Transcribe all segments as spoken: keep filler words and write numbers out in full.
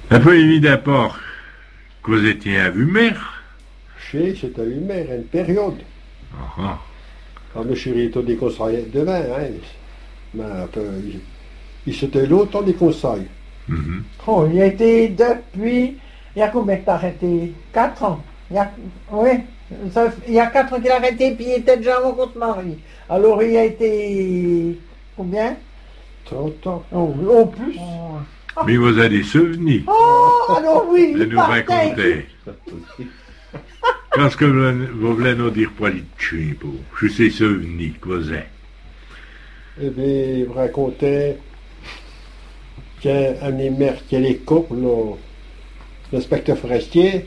Un peu évidemment que vous étiez à Vumer. Chez, c'était une mère, une période. Ah, ah. Quand je suis retourné des conseils demain, hein, mais un peu, il, il s'était longtemps des conseils. Mhm. Oh, il a été depuis. Il y a combien que t'as arrêté? Quatre ans. Il y a, oui, ça, il y a quatre ans qu'il a arrêté, puis il était déjà avant qu'on se marie. Alors il a été. Combien? trente ans. Oh, au plus. Mais vous avez des souvenirs Oh, alors oui, de il nous partait. raconter. Qu'est-ce que vous vous voulez nous dire pour les tuer, pour je sais souvenirs que vous avez? Eh bien, il me racontait qu'un des maires qui allait couple, l'inspecteur forestier,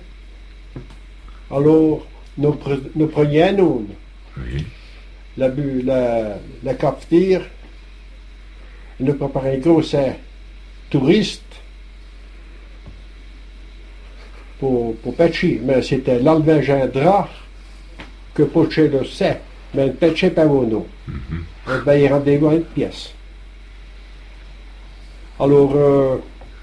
alors nous, pre- nous prenions nous, Oui. la, bu- la, la cafetière, et nous préparions un gros sein touriste pour, pour pêcher. Mais c'était l'alvagendra que pochait le sein, mais ne pêchait pas au nom. Mhm. Eh ben, il rendez-vous à une pièce. Alors, euh,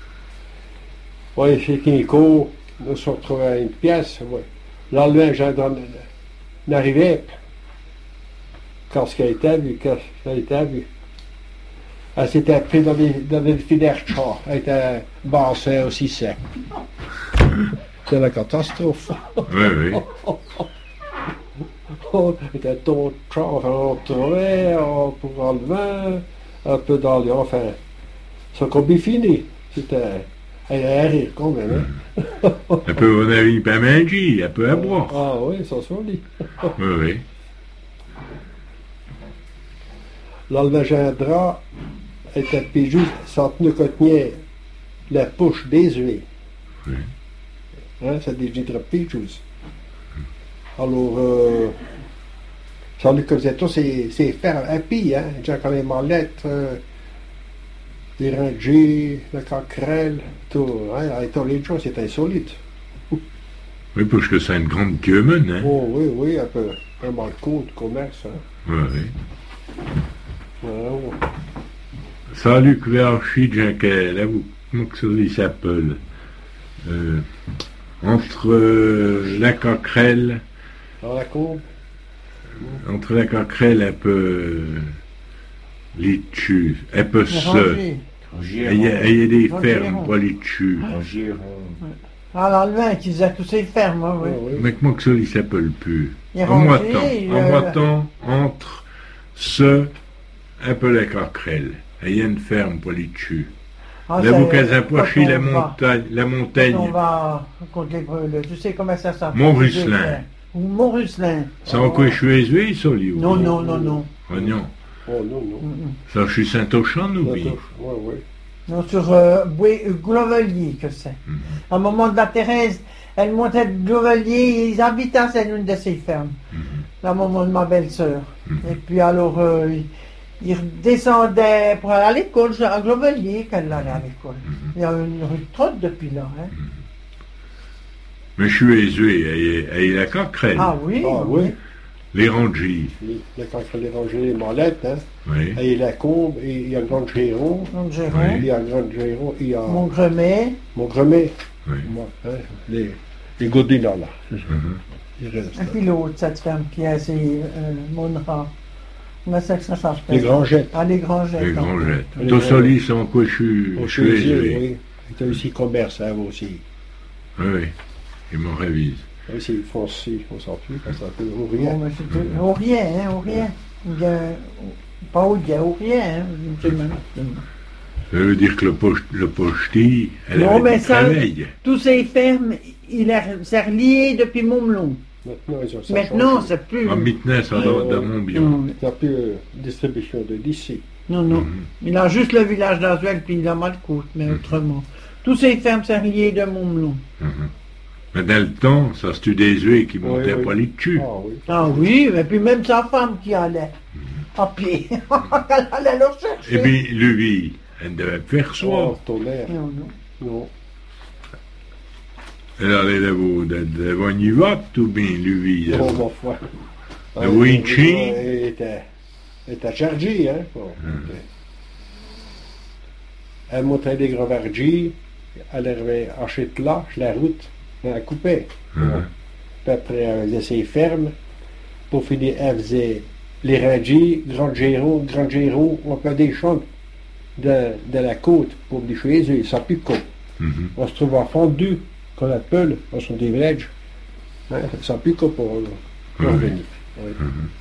oui, chez Kinko, nous sommes retrouvés à une pièce. Ouais. L'alvagendra n'arrivait pas. Quand ce qu'elle était vu, quand elle était vu. Elle s'était prise dans des, dans des filets de char. Elle était bassée aussi sec. C'est la catastrophe. Oui, oui. On était tout char, enfin, on trouvait, on pour enlever, un peu dans les. Enfin, ce qu'on a fini. C'était. Elle a rire quand même. Hein? Un peu, on avait pas mangé, un peu à boire. Ah oui, ça se dit. Oui, oui. L'alvagendra était puis juste, ça tenait que tenait la poche des œufs. Oui. Hein, ça dégirait puis juste. Alors, euh, ça lui faisait tout ses, ses fers à pied, hein. Déjà quand les mallettes, euh, les rangées, la coquerelle, tout. Hein, et tous les jours, c'était insolite. Oui, parce que c'est une grande queue-mène, hein. Oh oui, oui, un peu, un balcon de commerce, hein. Oui, oui. Alors, Salut, Clerchid, là, vous, comment que ça il s'appelle? Euh, entre euh, la coquerelle, dans la courbe, entre la coquerelle, un peu euh, les tchus, un peu Les seul. rangées. Il y a, il y a des Roger fermes, Rond. pas les tchus. Ah, l'Allemagne qui faisait tous ces fermes, hein, oui. oui, oui. Mais comment que ça il s'appelle plus? Les En rangées, moitant, le- en moitant, entre ce, un peu la coquerelle. Il y a une ferme pour les tchus. Ah, Là, c'est- vous Casapoichy, quand la on va- montagne, la quand montagne, on va contre les brûleurs, tu sais comment ça s'appelle? Mont-Russelin. Ou Mont-Russelin. c'est en quoi je suis élevé, ça, lui? Non, non, non, non. Oh, non. Oh non, non. Mm, mm. Ça, je suis Saint-Auchan, Ça oui. touche, oui, oui. Non, sur euh, Boué- euh, Glovelier, que c'est. Mhm. À un moment de la Thérèse, elle montait de Glovelier, ils habitaient à une de ces fermes. Mhm. À un moment de ma belle-sœur. Mhm. Et puis alors, euh, ils ils redescendaient pour aller à l'école, c'est à Glovelier qu'elle allait à l'école. Mhm. Il y a une rue de trotte depuis là. Hein. Mais je suis élevé, et la coquerelle, Ah oui, Ah oui. les rangies, Les- les- Quand il fallait ranger les mallettes, hein, oui. et la courbe, et il y a le grand Géron, Donc Oui. Jérôme, il y a le grand Géron, il y a mon gremet, mon gremet, Oui. moi, hein, les, les godillas là. Mhm. Il reste. et puis l'autre, cette ferme qui a c'est euh, Monra. Comment c'est que ça s'appelle? Les grangettes. Ah, les Grangettes. Les hein. grangettes. Les Tout ça, grangettes. ils sont en quoi je suis, Au je suis Chausier, élevé. oui. Il y a aussi commerce, hein, aussi. Oui, oui. Ils m'en révisent. Aussi foncé, on s'en fout, quand ça peut ou Bon, rien. mais c'est tout- au rien, hein, au rien. Il y a- pas au rien, au rien. Hein. C'est même- Ça veut dire que le, poche, le pochetier, elle Non, avait mais du ça- travail. Tous ces fermes, il est c'est relié depuis Montmelon. Maintenant, ils ont ça Maintenant, change. c'est plus. En maintenant, ça dans, dans mon bien. Non, Il n'y a plus de distribution de d'ici. non, non. Mhm. Il a juste le village d'Azuel, puis il a Malcoute, mais Mhm. autrement. Tous ces fermes, c'est relié de Montmelon. Mhm. Mais dans le temps, ça se tue des œufs qui montaient oui. pas les dessus. Ah oui. Ah oui, et puis même sa femme qui allait à pied. Elle allait le chercher. Et puis, lui, elle devait faire soir. Oh, tonnerre. Non, non. Non. Elle allait devant, devant une vote, ou bien lui. Oh, ma foi. Le Winchi. Il était, il était chargé, hein. Bon, Mhm. ok. Elle montrait des grands vergis. elle arrivait à Châtelat, la route, elle a coupé. Mhm. Puis après, elle faisait ses fermes. Pour finir, elle faisait les Rangis, Grand Géraud, Grand Géraud, on fait des champs de, de la côte pour venir chez eux, ça pique. Mhm. On se trouve à Fondu, qu'on appelle, on sont des villages. Hein, ça pique pour, pour Mhm. venir. Oui. Mhm.